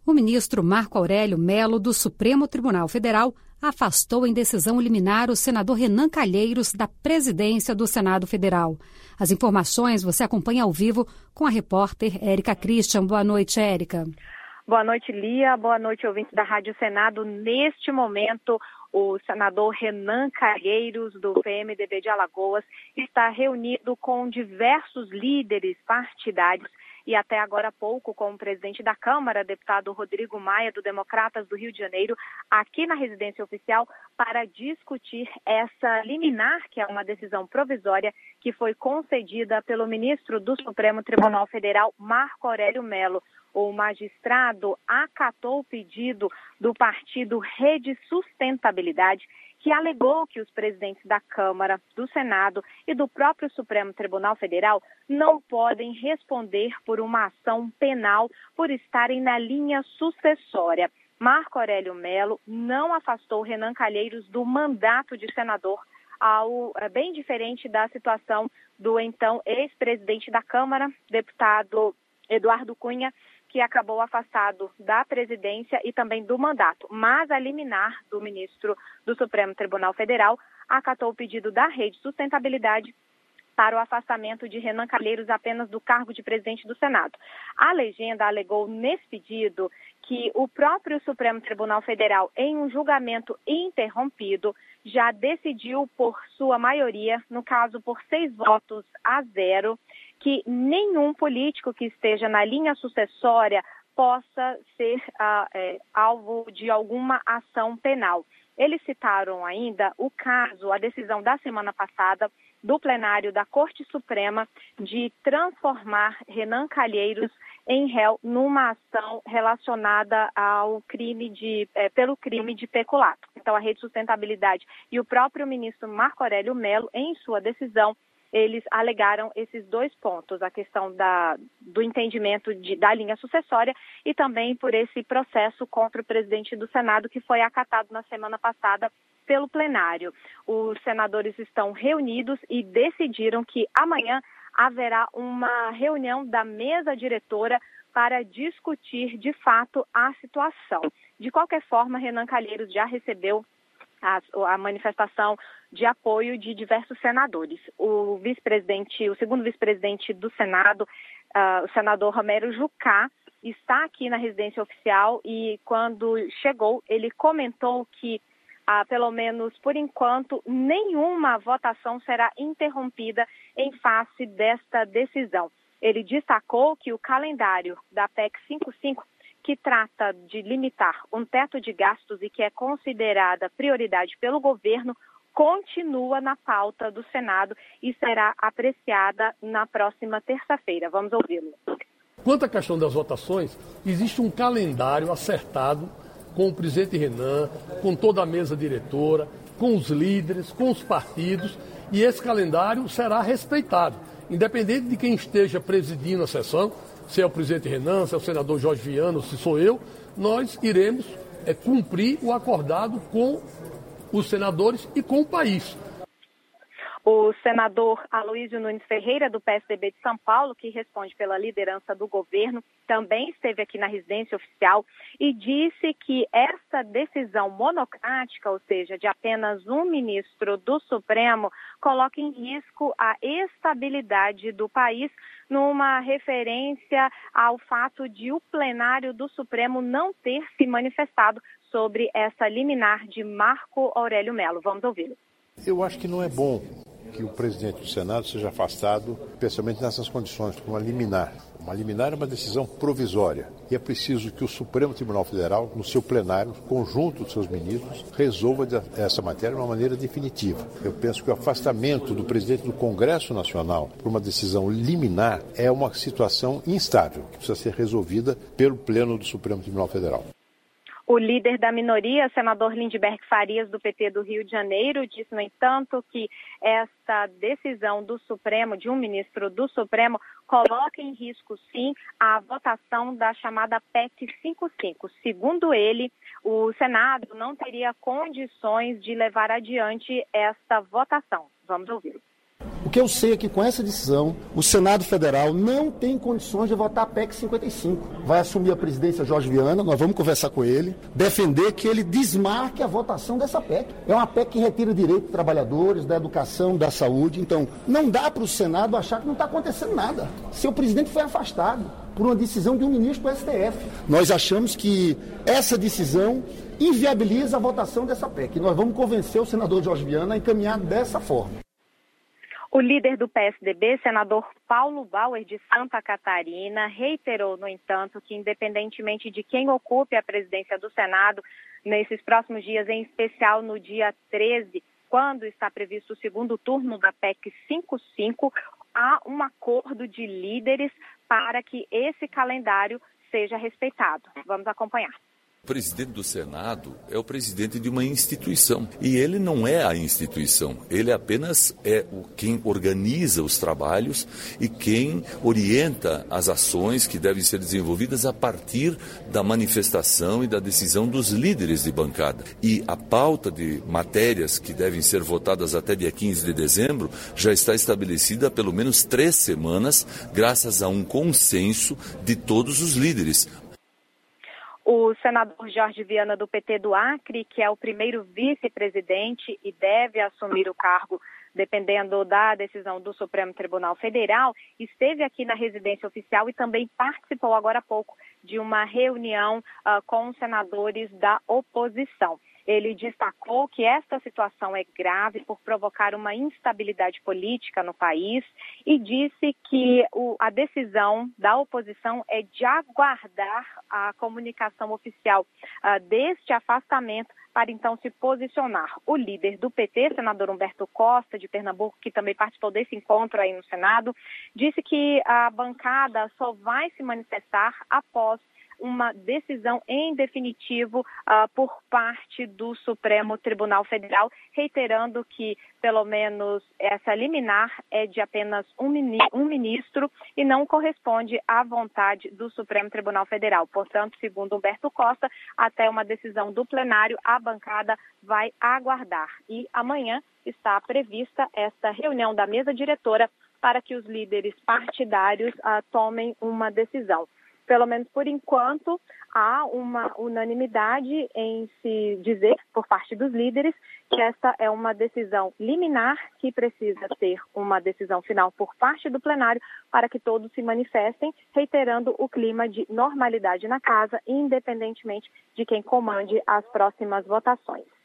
O ministro Marco Aurélio Mello, do Supremo Tribunal Federal, afastou em decisão liminar o senador Renan Calheiros da presidência do Senado Federal. As informações você acompanha ao vivo com a repórter Érica Christian. Boa noite, Érica. Boa noite, Lia. Boa noite, ouvintes da Rádio Senado. Neste momento, o senador Renan Calheiros, do PMDB de Alagoas, está reunido com diversos líderes partidários e até agora há pouco com o presidente da Câmara, deputado Rodrigo Maia, do Democratas do Rio de Janeiro, aqui na residência oficial para discutir essa liminar, que é uma decisão provisória que foi concedida pelo ministro do Supremo Tribunal Federal, Marco Aurélio Mello. O magistrado acatou o pedido do partido Rede Sustentabilidade, que alegou que os presidentes da Câmara, do Senado e do próprio Supremo Tribunal Federal não podem responder por uma ação penal por estarem na linha sucessória. Marco Aurélio Mello não afastou Renan Calheiros do mandato de senador, bem diferente da situação do então ex-presidente da Câmara, deputado Eduardo Cunha, que acabou afastado da presidência e também do mandato. Mas a liminar do ministro do Supremo Tribunal Federal acatou o pedido da Rede Sustentabilidade para o afastamento de Renan Calheiros apenas do cargo de presidente do Senado. A legenda alegou nesse pedido que o próprio Supremo Tribunal Federal, em um julgamento interrompido, já decidiu por sua maioria, no caso por 6-0, que nenhum político que esteja na linha sucessória possa ser alvo de alguma ação penal. Eles citaram ainda o caso, a decisão da semana passada do plenário da Corte Suprema de transformar Renan Calheiros em réu numa ação relacionada ao pelo crime de peculato. Então, a Rede Sustentabilidade e o próprio ministro Marco Aurélio Mello, em sua decisão, eles alegaram esses dois pontos, a questão do entendimento da linha sucessória e também por esse processo contra o presidente do Senado, que foi acatado na semana passada pelo plenário. Os senadores estão reunidos e decidiram que amanhã haverá uma reunião da mesa diretora para discutir, de fato, a situação. De qualquer forma, Renan Calheiros já recebeu a manifestação de apoio de diversos senadores. O segundo vice-presidente do Senado, o senador Romero Jucá, está aqui na residência oficial e quando chegou, ele comentou que, pelo menos por enquanto, nenhuma votação será interrompida em face desta decisão. Ele destacou que o calendário da PEC 55, que trata de limitar um teto de gastos e que é considerada prioridade pelo governo, continua na pauta do Senado e será apreciada na próxima terça-feira. Vamos ouvi-lo. Quanto à questão das votações, existe um calendário acertado com o presidente Renan, com toda a mesa diretora, com os líderes, com os partidos, e esse calendário será respeitado, independente de quem esteja presidindo a sessão. Se é o presidente Renan, se é o senador Jorge Viana, se sou eu, nós iremos cumprir o acordado com os senadores e com o país. O senador Aloísio Nunes Ferreira, do PSDB de São Paulo, que responde pela liderança do governo, também esteve aqui na residência oficial e disse que essa decisão monocrática, ou seja, de apenas um ministro do Supremo, coloca em risco a estabilidade do país, numa referência ao fato de o plenário do Supremo não ter se manifestado sobre essa liminar de Marco Aurélio Mello. Vamos ouvi-lo. Eu acho que não é bom que o presidente do Senado seja afastado, especialmente nessas condições, por uma liminar. Uma liminar é uma decisão provisória e é preciso que o Supremo Tribunal Federal, no seu plenário, conjunto dos seus ministros, resolva essa matéria de uma maneira definitiva. Eu penso que o afastamento do presidente do Congresso Nacional por uma decisão liminar é uma situação instável, que precisa ser resolvida pelo Pleno do Supremo Tribunal Federal. O líder da minoria, senador Lindbergh Farias, do PT do Rio de Janeiro, disse, no entanto, que essa decisão do Supremo, de um ministro do Supremo, coloca em risco, sim, a votação da chamada PEC 55. Segundo ele, o Senado não teria condições de levar adiante essa votação. Vamos ouvi-lo. O que eu sei é que com essa decisão, o Senado Federal não tem condições de votar a PEC 55. Vai assumir a presidência Jorge Viana, nós vamos conversar com ele, defender que ele desmarque a votação dessa PEC. É uma PEC que retira direito dos trabalhadores, da educação, da saúde. Então, não dá para o Senado achar que não está acontecendo nada. Seu presidente foi afastado por uma decisão de um ministro do STF. Nós achamos que essa decisão inviabiliza a votação dessa PEC. Nós vamos convencer o senador Jorge Viana a encaminhar dessa forma. O líder do PSDB, senador Paulo Bauer, de Santa Catarina, reiterou, no entanto, que independentemente de quem ocupe a presidência do Senado, nesses próximos dias, em especial no dia 13, quando está previsto o segundo turno da PEC 55, há um acordo de líderes para que esse calendário seja respeitado. Vamos acompanhar. O presidente do Senado é o presidente de uma instituição e ele não é a instituição, ele apenas é quem organiza os trabalhos e quem orienta as ações que devem ser desenvolvidas a partir da manifestação e da decisão dos líderes de bancada. E a pauta de matérias que devem ser votadas até dia 15 de dezembro já está estabelecida há pelo menos 3 semanas, graças a um consenso de todos os líderes. O senador Jorge Viana, do PT do Acre, que é o primeiro vice-presidente e deve assumir o cargo dependendo da decisão do Supremo Tribunal Federal, esteve aqui na residência oficial e também participou agora há pouco de uma reunião com os senadores da oposição. Ele destacou que esta situação é grave por provocar uma instabilidade política no país e disse que a decisão da oposição é de aguardar a comunicação oficial deste afastamento para então se posicionar. O líder do PT, senador Humberto Costa, de Pernambuco, que também participou desse encontro aí no Senado, disse que a bancada só vai se manifestar após uma decisão em definitivo por parte do Supremo Tribunal Federal, reiterando que, pelo menos, essa liminar é de apenas um ministro e não corresponde à vontade do Supremo Tribunal Federal. Portanto, segundo Humberto Costa, até uma decisão do plenário, a bancada vai aguardar. E amanhã está prevista esta reunião da mesa diretora para que os líderes partidários tomem uma decisão. Pelo menos por enquanto, há uma unanimidade em se dizer, por parte dos líderes, que esta é uma decisão liminar que precisa ter uma decisão final por parte do plenário para que todos se manifestem, reiterando o clima de normalidade na casa, independentemente de quem comande as próximas votações.